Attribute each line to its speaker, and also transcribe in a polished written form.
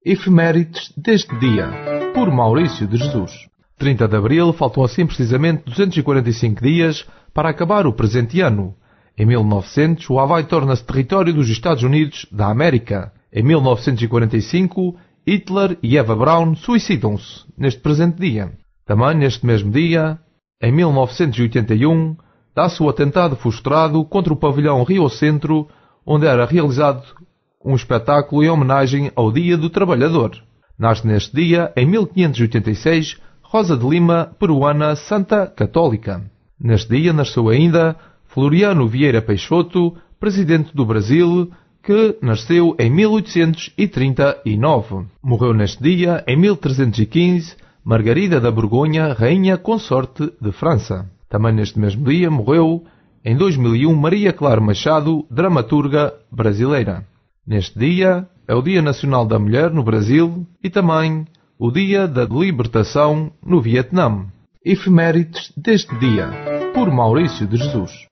Speaker 1: Efemérides deste dia, por Maurício de Jesus. 30 de abril, faltam assim precisamente 245 dias para acabar o presente ano. Em 1900, o Havaí torna-se território dos Estados Unidos da América. Em 1945, Hitler e Eva Braun suicidam-se neste presente dia. Também neste mesmo dia, em 1981, dá-se o atentado frustrado contra o pavilhão Rio Centro, onde era realizado um espetáculo em homenagem ao Dia do Trabalhador. Nasce neste dia, em 1586, Rosa de Lima, peruana santa católica. Neste dia nasceu ainda Floriano Vieira Peixoto, presidente do Brasil, que nasceu em 1839. Morreu neste dia, em 1315, Margarida da Borgonha, rainha consorte de França. Também neste mesmo dia morreu, em 2001, Maria Clara Machado, dramaturga brasileira. Neste dia é o Dia Nacional da Mulher no Brasil e também o Dia da Libertação no Vietnã. Efemérides deste dia, por Maurício de Jesus.